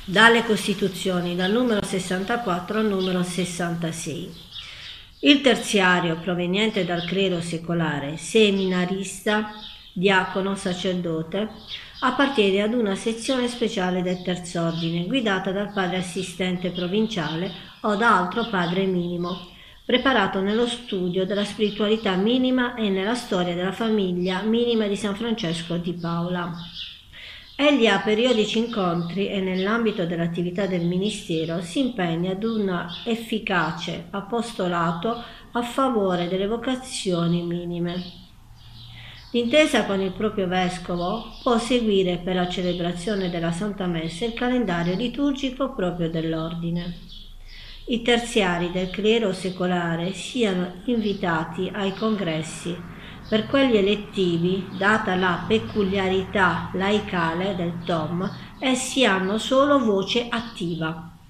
dalle Costituzioni, dal numero 64 al numero 66. Il terziario, proveniente dal clero secolare, seminarista, diacono, sacerdote, appartiene ad una sezione speciale del terz'ordine, guidata dal padre assistente provinciale o da altro padre minimo, preparato nello studio della spiritualità minima e nella storia della famiglia minima di San Francesco di Paola. Egli ha periodici incontri e nell'ambito dell'attività del ministero si impegna ad un efficace apostolato a favore delle vocazioni minime. D'intesa con il proprio vescovo può seguire per la celebrazione della Santa Messa il calendario liturgico proprio dell'ordine. I terziari del clero secolare siano invitati ai congressi. Per quelli elettivi, data la peculiarità laicale del TOM, essi hanno solo voce attiva.